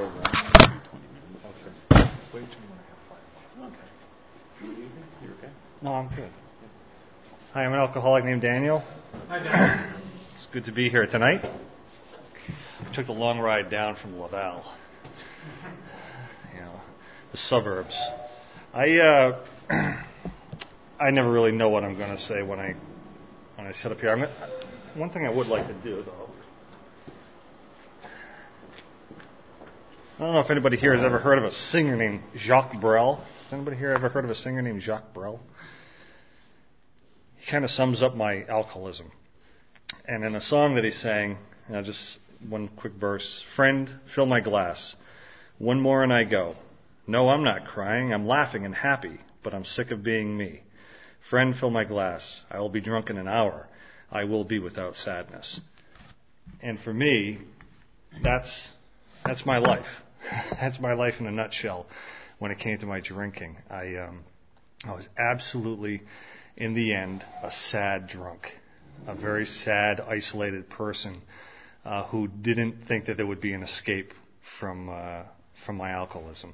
go long. 20 minutes. Okay. Wait till when I have 5 minutes. Okay. You leaving? You okay? No, I'm good. Hi, I'm an alcoholic named Daniel. Hi, Daniel. It's good to be here tonight. I took the long ride down from Laval, the suburbs. I never really know what I'm going to say when I sit up here. One thing I would like to do, though. I don't know if anybody here has ever heard of a singer named Jacques Brel. Has anybody here ever heard of a singer named Jacques Brel? He kind of sums up my alcoholism. And in a song that he sang, just one quick verse, "Friend, fill my glass. One more and I go. No, I'm not crying. I'm laughing and happy, but I'm sick of being me. Friend, fill my glass. I will be drunk in an hour. I will be without sadness." And for me, that's my life. That's my life in a nutshell when it came to my drinking. I was absolutely, in the end, a sad drunk. A very sad, isolated person who didn't think that there would be an escape from my alcoholism.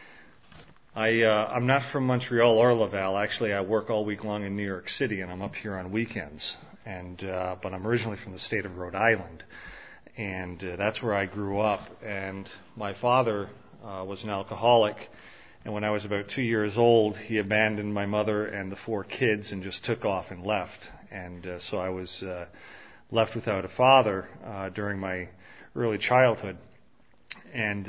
I'm not from Montreal or Laval. Actually, I work all week long in New York City, and I'm up here on weekends. But I'm originally from the state of Rhode Island, and that's where I grew up. And my father was an alcoholic, and when I was about 2 years old, he abandoned my mother and the 4 kids and just took off and left. And so I was left without a father during my early childhood. And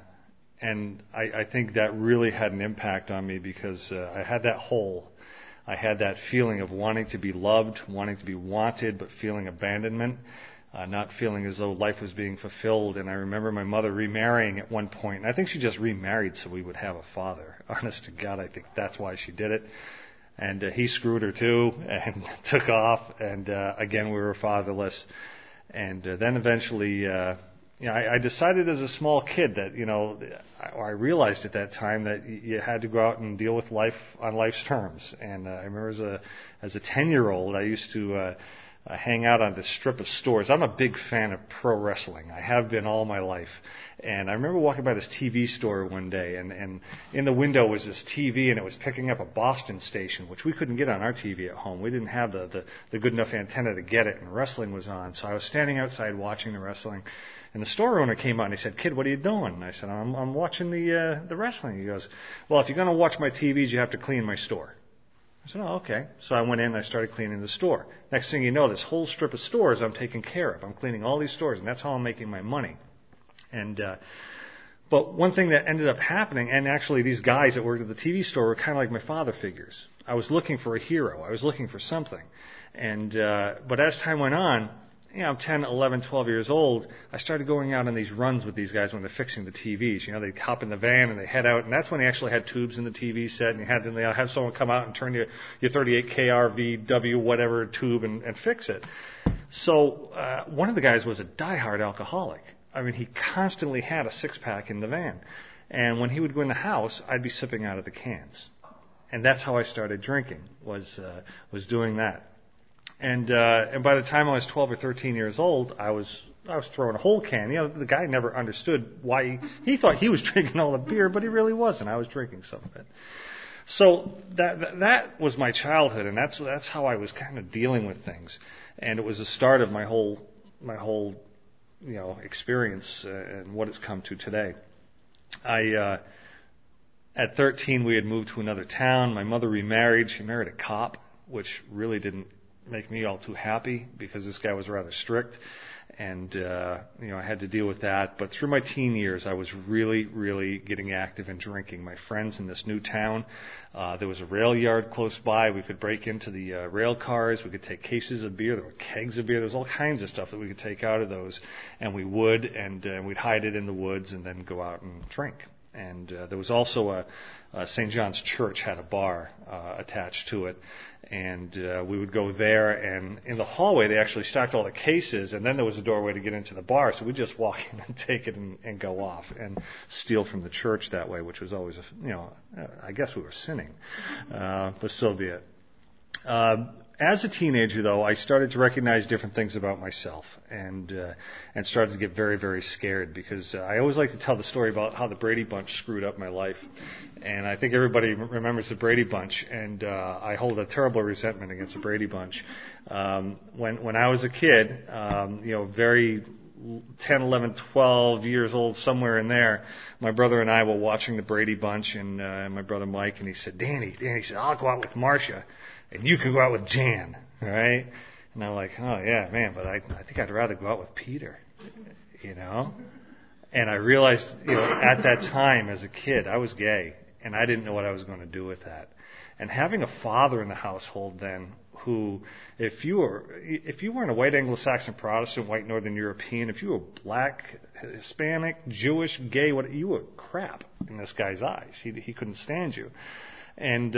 I think that really had an impact on me because I had that hole. I had that feeling of wanting to be loved, wanting to be wanted, but feeling abandonment, not feeling as though life was being fulfilled. And I remember my mother remarrying at one point. And I think she just remarried so we would have a father. Honest to God, I think that's why she did it. And he screwed her too and took off. And again, we were fatherless. And then eventually, I decided as a small kid that, I realized at that time that you had to go out and deal with life on life's terms. And I remember as a 10-year-old, I used to hang out on this strip of stores. I'm a big fan of pro wrestling. I have been all my life. And I remember walking by this TV store one day, and in the window was this TV, and it was picking up a Boston station, which we couldn't get on our TV at home. We didn't have the good enough antenna to get it, and wrestling was on. So I was standing outside watching the wrestling, and the store owner came out and he said, "Kid, what are you doing?" And I said, I'm watching the wrestling." He goes, "Well, if you're going to watch my TVs, you have to clean my store." I said, "Oh, okay." So I went in and I started cleaning the store. Next thing you know, this whole strip of stores I'm taking care of. I'm cleaning all these stores, and that's how I'm making my money. And but one thing that ended up happening, and actually these guys that worked at the TV store were kind of like my father figures. I was looking for a hero. I was looking for something. And but as time went on, I'm 10, 11, 12 years old, I started going out on these runs with these guys when they're fixing the TVs. They'd hop in the van and they head out, and that's when they actually had tubes in the TV set, and they have someone come out and turn your 38 KRVW whatever tube and fix it. So one of the guys was a diehard alcoholic. I mean, he constantly had a 6-pack in the van. And when he would go in the house, I'd be sipping out of the cans. And that's how I started drinking, was doing that. And by the time I was 12 or 13 years old, I was throwing a whole can. The guy never understood why he thought he was drinking all the beer, but he really wasn't. I was drinking some of it. So that was my childhood, and that's how I was kind of dealing with things. And it was the start of my whole experience and what it's come to today. At 13, we had moved to another town. My mother remarried. She married a cop, which really didn't make me all too happy because this guy was rather strict. And, I had to deal with that. But through my teen years, I was really, really getting active in drinking. My friends in this new town, there was a rail yard close by. We could break into the rail cars. We could take cases of beer. There were kegs of beer. There was all kinds of stuff that we could take out of those. And we would, and we'd hide it in the woods and then go out and drink. And there was also St. John's Church had a bar attached to it, and we would go there, and in the hallway they actually stacked all the cases, and then there was a doorway to get into the bar, so we'd just walk in and take it and go off and steal from the church that way, which was always, I guess we were sinning, but so be it. As a teenager, though, I started to recognize different things about myself, and started to get very, very scared, because I always like to tell the story about how the Brady Bunch screwed up my life, and I think everybody remembers the Brady Bunch, and I hold a terrible resentment against the Brady Bunch. When I was a kid, very 10, 11, 12 years old, somewhere in there, my brother and I were watching the Brady Bunch, and my brother Mike, and he said, Danny, he said, I'll go out with Marcia, and you can go out with Jan, all right? And I'm like, oh yeah, man, but I think I'd rather go out with Peter, And I realized, at that time as a kid, I was gay, and I didn't know what I was going to do with that. And having a father in the household then, who, if you weren't a white Anglo-Saxon Protestant, white Northern European, if you were black, Hispanic, Jewish, gay, you were crap in this guy's eyes. He couldn't stand you. And,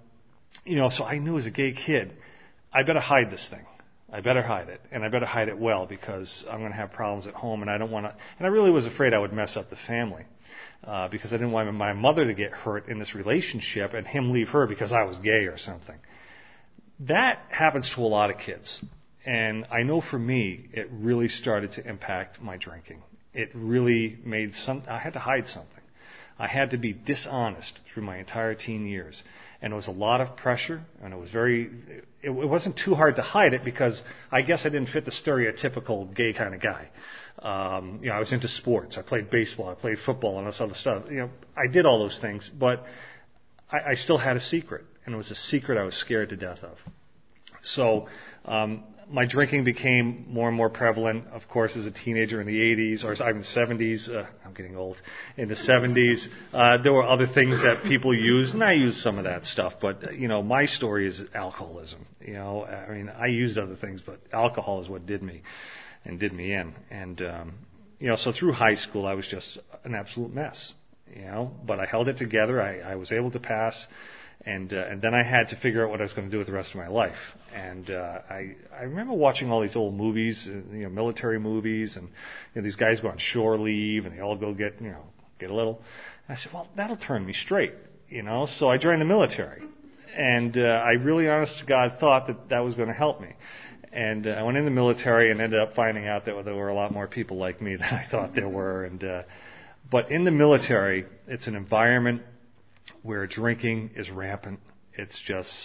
so I knew as a gay kid, I better hide this thing. I better hide it, and I better hide it well, because I'm going to have problems at home, and I don't want to. And I really was afraid I would mess up the family, because I didn't want my mother to get hurt in this relationship and him leave her because I was gay or something. That happens to a lot of kids, and I know for me, it really started to impact my drinking. It really made I had to hide something. I had to be dishonest through my entire teen years. And it was a lot of pressure, and it wasn't too hard to hide it, because I guess I didn't fit the stereotypical gay kind of guy. I was into sports. I played baseball. I played football and all this other stuff. I did all those things, but I still had a secret, and it was a secret I was scared to death of. So, my drinking became more and more prevalent, of course, as a teenager in the 80s, or even 70s. I'm getting old. In the 70s, there were other things that people used, and I used some of that stuff. But, my story is alcoholism. I used other things, but alcohol is what did me in. And, so through high school, I was just an absolute mess, but I held it together. I was able to pass. And then I had to figure out what I was going to do with the rest of my life. And I remember watching all these old movies, military movies, and these guys go on shore leave, and they all go get a little. And I said, well, that'll turn me straight, So I joined the military, and I really, honest to God, thought that was going to help me. And I went in the military and ended up finding out that there were a lot more people like me than I thought there were. But in the military, it's an environment where drinking is rampant. It's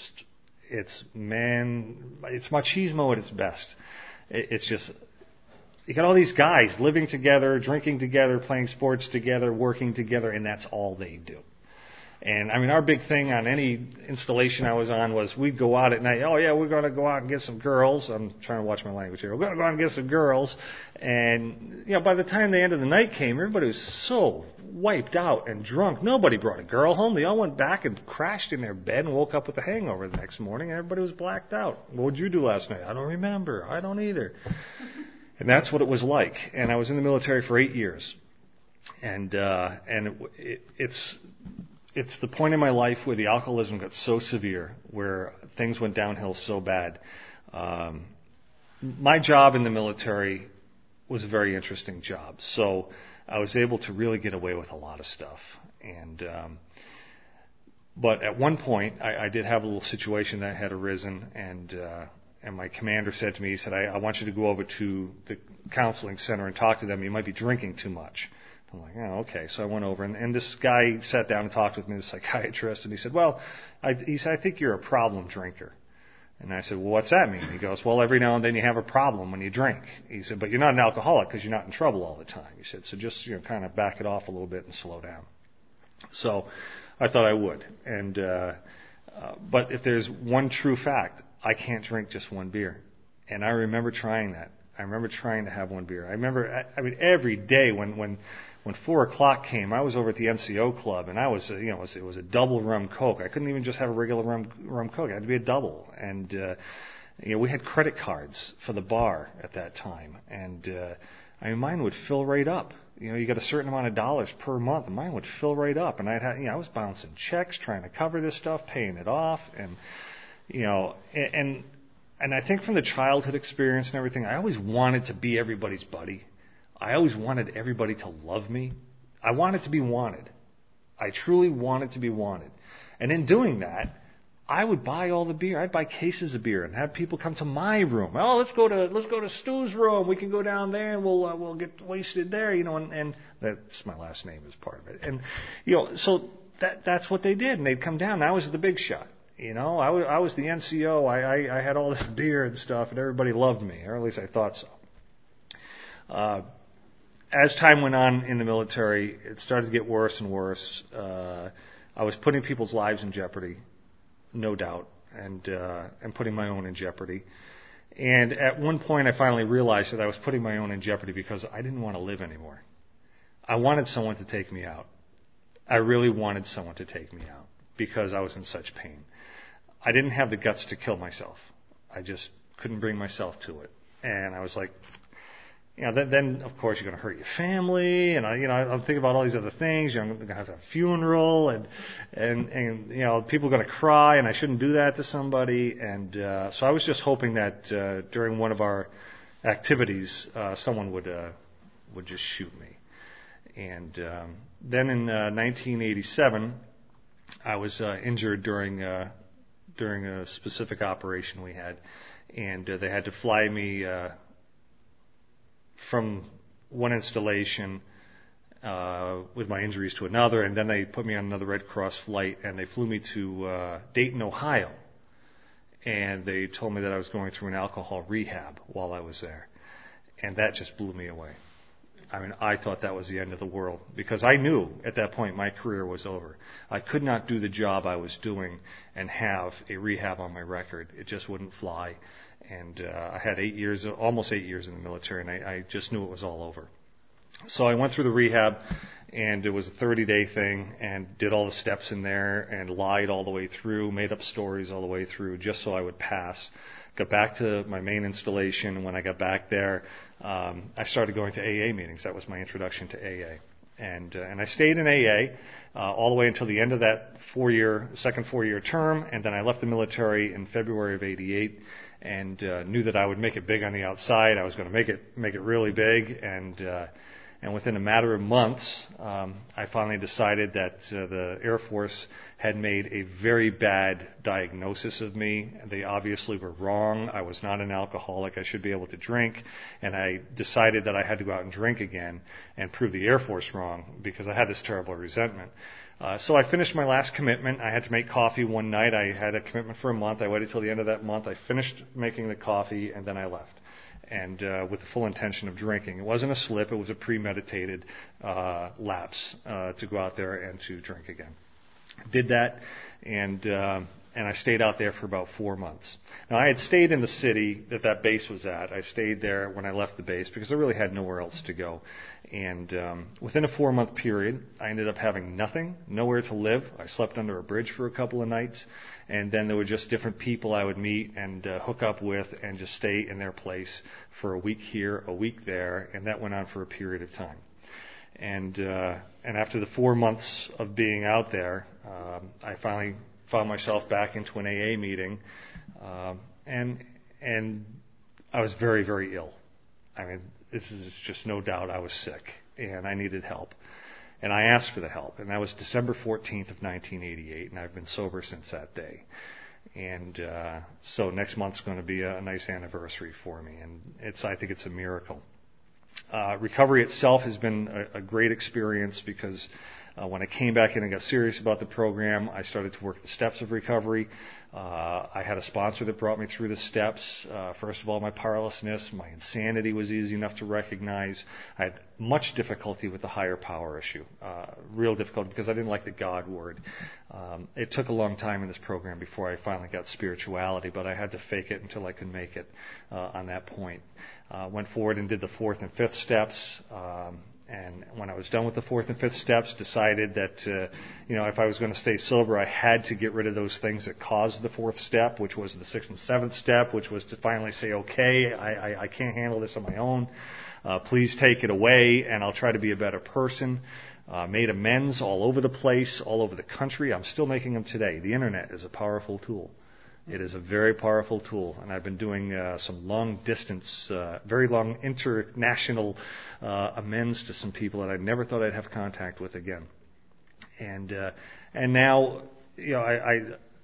machismo at its best. It's just, you got all these guys living together, drinking together, playing sports together, working together, and that's all they do. And our big thing on any installation I was on was we'd go out at night. Oh yeah, we're going to go out and get some girls. I'm trying to watch my language here. We're going to go out and get some girls. And by the time the end of the night came, everybody was so wiped out and drunk. Nobody brought a girl home. They all went back and crashed in their bed and woke up with a hangover the next morning. And everybody was blacked out. What did you do last night? I don't remember. I don't either. And that's what it was like. And I was in the military for 8 years. And it's the point in my life where the alcoholism got so severe, where things went downhill so bad. My job in the military was a very interesting job. So I was able to really get away with a lot of stuff. But at one point, I did have a little situation that had arisen, and my commander said to me, he said, I want you to go over to the counseling center and talk to them. You might be drinking too much. I'm like, oh, okay. So I went over, and this guy sat down and talked with me, the psychiatrist, and he said, I think you're a problem drinker. And I said, well, what's that mean? He goes, well, every now and then you have a problem when you drink. He said, but you're not an alcoholic because you're not in trouble all the time. He said, so just kind of back it off a little bit and slow down. So I thought I would. But if there's one true fact, I can't drink just one beer. And I remember trying that. I remember trying to have one beer. I remember, every day when 4 o'clock came, I was over at the NCO club, and I was, it was a double rum Coke. I couldn't even just have a regular rum Coke. It had to be a double. And, we had credit cards for the bar at that time. And, mine would fill right up. You got a certain amount of dollars per month, and mine would fill right up. And I was bouncing checks, trying to cover this stuff, paying it off. And I think from the childhood experience and everything, I always wanted to be everybody's buddy. I always wanted everybody to love me. I wanted to be wanted. I truly wanted to be wanted. And in doing that, I would buy all the beer. I'd buy cases of beer and have people come to my room. Oh, let's go to Stu's room. We can go down there and we'll get wasted there, and that's my last name is part of it. And so that's what they did, and they'd come down. And I was the big shot. I was the NCO. I had all this beer and stuff, and everybody loved me, or at least I thought so. As time went on in the military, it started to get worse and worse. I was putting people's lives in jeopardy, no doubt, and putting my own in jeopardy. And at one point, I finally realized that I was putting my own in jeopardy because I didn't want to live anymore. I wanted someone to take me out. I really wanted someone to take me out because I was in such pain. I didn't have the guts to kill myself. I just couldn't bring myself to it. And I was like, then of course you're going to hurt your family, and I'm thinking about all these other things. I'm going to have a funeral, and people are going to cry, and I shouldn't do that to somebody. And so I was just hoping that during one of our activities, someone would just shoot me. And then in 1987, I was injured during a specific operation we had, and they had to fly me from one installation with my injuries to another, and then they put me on another Red Cross flight, and they flew me to Dayton, Ohio, and they told me that I was going through an alcohol rehab while I was there, and that just blew me away. I mean, I thought that was the end of the world, because I knew at that point my career was over. I could not do the job I was doing and have a rehab on my record. It just wouldn't fly. And I had almost 8 years in the military, and I just knew it was all over. So I went through the rehab, and it was a 30-day thing, and did all the steps in there, and lied all the way through, made up stories all the way through, just so I would pass. Got back to my main installation, and when I got back there, I started going to AA meetings. That was my introduction to AA. And I stayed in AA all the way until the end of that second 4-year term, and then I left the military in February of '88, and knew that I would make it big on the outside. I was going to make it really big, and within a matter of months, I finally decided that the Air Force had made a very bad diagnosis of me. They obviously were wrong. I was not an alcoholic. I should be able to drink, and I decided that I had to go out and drink again and prove the Air Force wrong because I had this terrible resentment. So I finished my last commitment. I had to make coffee one night. I had a commitment for a month. I waited till the end of that month. I finished making the coffee, and then I left. And with the full intention of drinking. It wasn't a slip. It was a premeditated lapse to go out there and to drink again. Did that, and I stayed out there for about 4 months. Now, I had stayed in the city that base was at. I stayed there when I left the base because I really had nowhere else to go. And within a 4-month period, I ended up having nothing, nowhere to live. I slept under a bridge for a couple of nights, and then there were just different people I would meet and hook up with and just stay in their place for a week here, a week there, and that went on for a period of time. And after the 4 months of being out there, I finally found myself back into an AA meeting, and I was very, very ill. I mean, this is just no doubt I was sick, and I needed help. And I asked for the help, and that was December 14th of 1988, and I've been sober since that day. And so next month's going to be a nice anniversary for me, and I think it's a miracle. Recovery itself has been a great experience because when I came back in and got serious about the program, I started to work the steps of recovery. I had a sponsor that brought me through the steps. First of all, my powerlessness, my insanity was easy enough to recognize. I had much difficulty with the higher power issue, real difficulty because I didn't like the God word. It took a long time in this program before I finally got spirituality, but I had to fake it until I could make it on that point. Went forward and did the 4th and 5th steps. And when I was done with the 4th and 5th steps, decided that, if I was going to stay sober, I had to get rid of those things that caused the 4th step, which was the 6th and 7th step, which was to finally say, okay, I can't handle this on my own. Please take it away, and I'll try to be a better person. Made amends all over the place, all over the country. I'm still making them today. The Internet is a powerful tool. It is a very powerful tool, and I've been doing some long-distance, very long international amends to some people that I never thought I'd have contact with again. And now,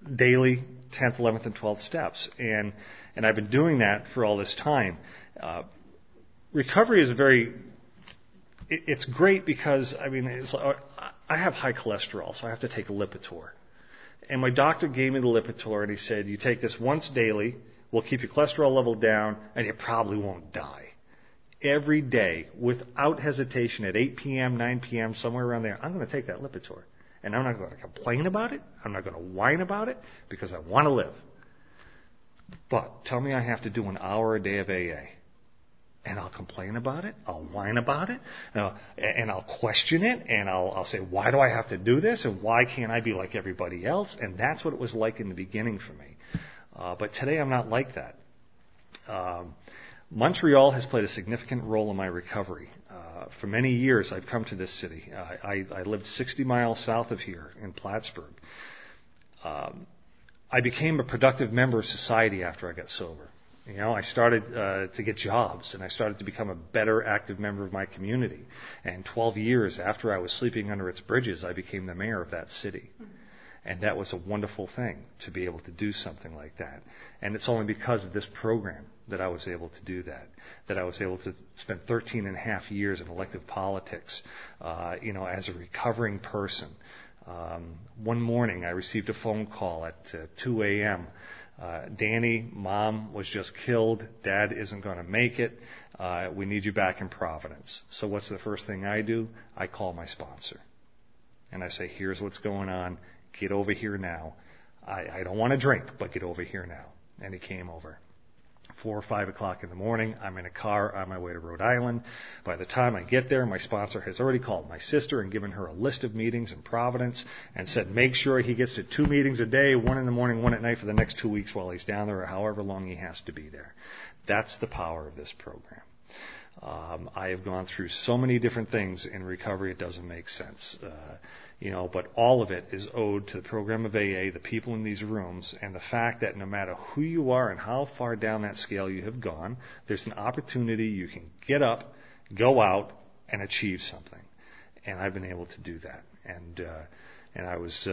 daily 10th, 11th, and 12th steps. And I've been doing that for all this time. Recovery is it's great because, I have high cholesterol, so I have to take Lipitor. And my doctor gave me the Lipitor, and he said, you take this once daily, we'll keep your cholesterol level down, and you probably won't die. Every day, without hesitation, at 8 p.m., 9 p.m., somewhere around there, I'm going to take that Lipitor. And I'm not going to complain about it. I'm not going to whine about it, because I want to live. But tell me I have to do an hour a day of AA. And I'll complain about it, I'll whine about it, and I'll question it, and I'll say, why do I have to do this, and why can't I be like everybody else? And that's what it was like in the beginning for me. But today I'm not like that. Montreal has played a significant role in my recovery. For many years I've come to this city. I lived 60 miles south of here in Plattsburgh. I became a productive member of society after I got sober. I started to get jobs, and I started to become a better active member of my community. And 12 years after I was sleeping under its bridges, I became the mayor of that city. And that was a wonderful thing, to be able to do something like that. And it's only because of this program that I was able to do that I was able to spend 13 and a half years in elective politics, as a recovering person. One morning I received a phone call at 2 a.m. Danny, Mom was just killed. Dad isn't going to make it. We need you back in Providence. So what's the first thing I do? I call my sponsor. And I say, here's what's going on. Get over here now. I don't want to drink, but get over here now. And he came over. 4 or 5 o'clock in the morning, I'm in a car on my way to Rhode Island. By the time I get there, my sponsor has already called my sister and given her a list of meetings in Providence and said, make sure he gets to 2 meetings a day, 1 in the morning, 1 at night for the next 2 weeks while he's down there, or however long he has to be there. That's the power of this program. I have gone through so many different things in recovery, it doesn't make sense. But all of it is owed to the program of AA, the people in these rooms, and the fact that no matter who you are and how far down that scale you have gone, there's an opportunity you can get up, go out, and achieve something. And I've been able to do that. And I was,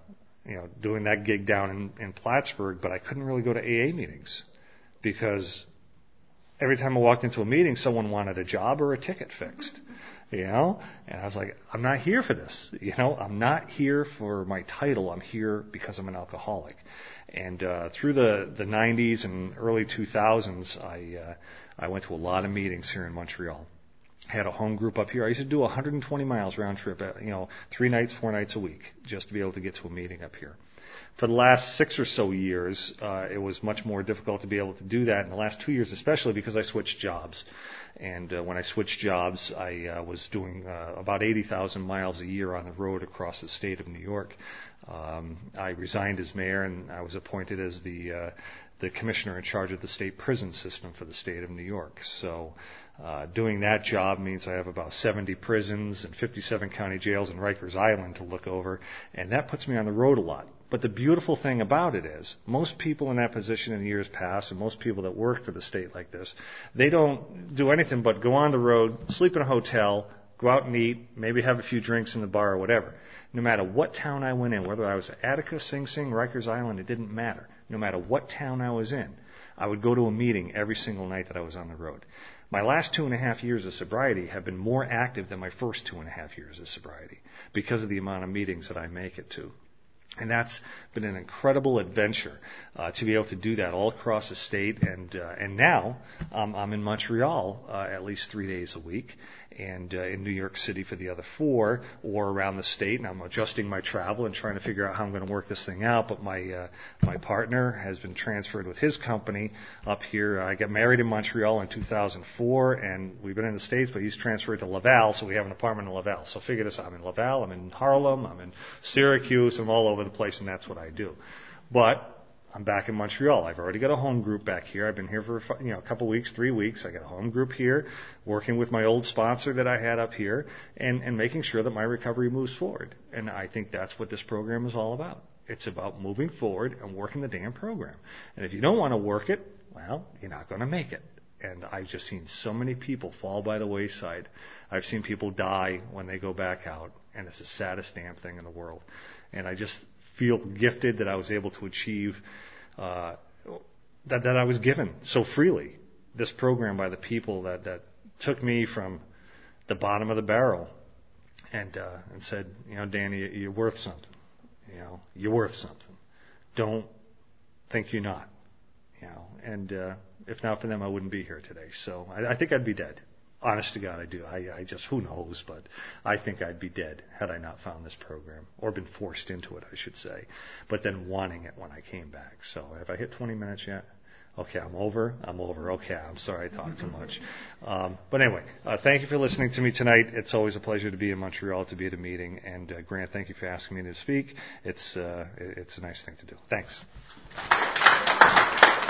doing that gig down in Plattsburgh, but I couldn't really go to AA meetings because every time I walked into a meeting, someone wanted a job or a ticket fixed, And I was like, I'm not here for this, I'm not here for my title. I'm here because I'm an alcoholic. And through the 90s and early 2000s, I went to a lot of meetings here in Montreal. I had a home group up here. I used to do 120 miles round trip, 3 nights, 4 nights a week, just to be able to get to a meeting up here. For the last 6 or so years, it was much more difficult to be able to do that. In the last 2 years, especially because I switched jobs. And when I switched jobs, I was doing about 80,000 miles a year on the road across the state of New York. I resigned as mayor, and I was appointed as the commissioner in charge of the state prison system for the state of New York. So doing that job means I have about 70 prisons and 57 county jails in Rikers Island to look over, and that puts me on the road a lot. But the beautiful thing about it is, most people in that position in years past, and most people that work for the state like this, they don't do anything but go on the road, sleep in a hotel, go out and eat, maybe have a few drinks in the bar or whatever. No matter what town I went in, whether I was Attica, Sing Sing, Rikers Island, it didn't matter. No matter what town I was in, I would go to a meeting every single night that I was on the road. My last 2.5 years of sobriety have been more active than my first 2.5 years of sobriety because of the amount of meetings that I make it to. And that's been an incredible adventure to be able to do that all across the state. And now I'm in Montreal at least 3 days a week, and in New York City for the other 4, or around the state. And I'm adjusting my travel and trying to figure out how I'm going to work this thing out. But my partner has been transferred with his company up here. I got married in Montreal in 2004, and we've been in the States, but he's transferred to Laval, so we have an apartment in Laval. So figure this out. I'm in Laval, I'm in Harlem, I'm in Syracuse, I'm all over the place, and that's what I do. But I'm back in Montreal. I've already got a home group back here. I've been here for a couple weeks, 3 weeks. I got a home group here, working with my old sponsor that I had up here, and making sure that my recovery moves forward. And I think that's what this program is all about. It's about moving forward and working the damn program. And if you don't want to work it, well, you're not going to make it. And I've just seen so many people fall by the wayside. I've seen people die when they go back out, and it's the saddest damn thing in the world. And I just feel gifted that I was able to achieve that I was given so freely. This program by the people that took me from the bottom of the barrel and said, Danny, you're worth something. You're worth something. Don't think you're not. And if not for them, I wouldn't be here today. So I think I'd be dead. Honest to God, I do. I just, who knows, but I think I'd be dead had I not found this program, or been forced into it, I should say, but then wanting it when I came back. So have I hit 20 minutes yet? Okay, I'm over. Okay, I'm sorry I talked too much. But anyway, thank you for listening to me tonight. It's always a pleasure to be in Montreal, to be at a meeting. And Grant, thank you for asking me to speak. It's a nice thing to do. Thanks.